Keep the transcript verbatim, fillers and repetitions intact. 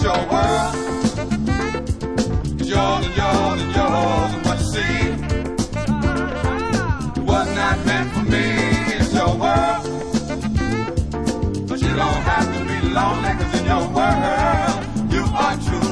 your world. It's yours and yours and yours and what you see. Was not meant for me. It's your world. But you don't have to be lonely, 'cause in your world you are true.